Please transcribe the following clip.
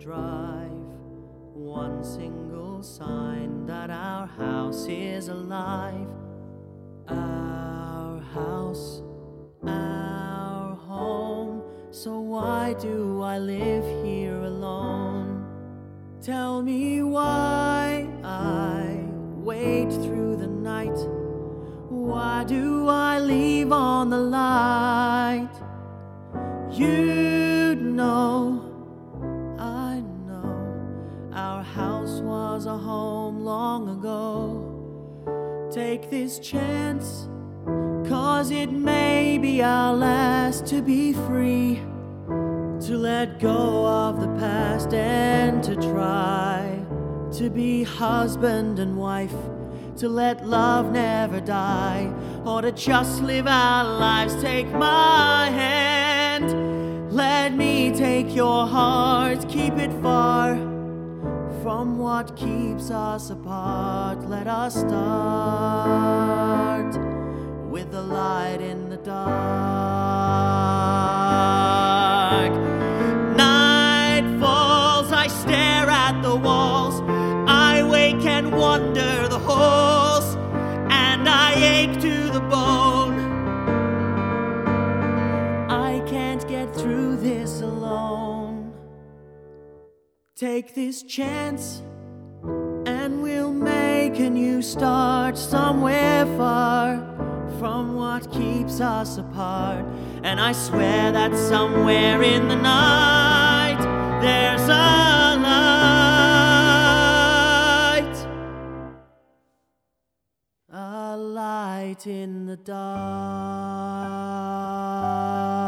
drive. One single sign that our house is alive. Our house, our home. So why do I live here alone? Tell me why I wait through the night. Why do I leave on the light? You know, I know, our house was a home long ago. Take this chance, 'cause it may be our last to be free, to let go of the past and to try to be husband and wife, to let love never die, or to just live our lives. Take my hand, let me take your heart, keep it far from what keeps us apart. Let us start with the light in the dark. Night falls, I stare at the walls, I wake and wonder the holes, and I ache to the bone. I can't get through this alone. Take this chance, and we'll make a new start somewhere far from what keeps us apart. And I swear that somewhere in the night there's a light in the dark.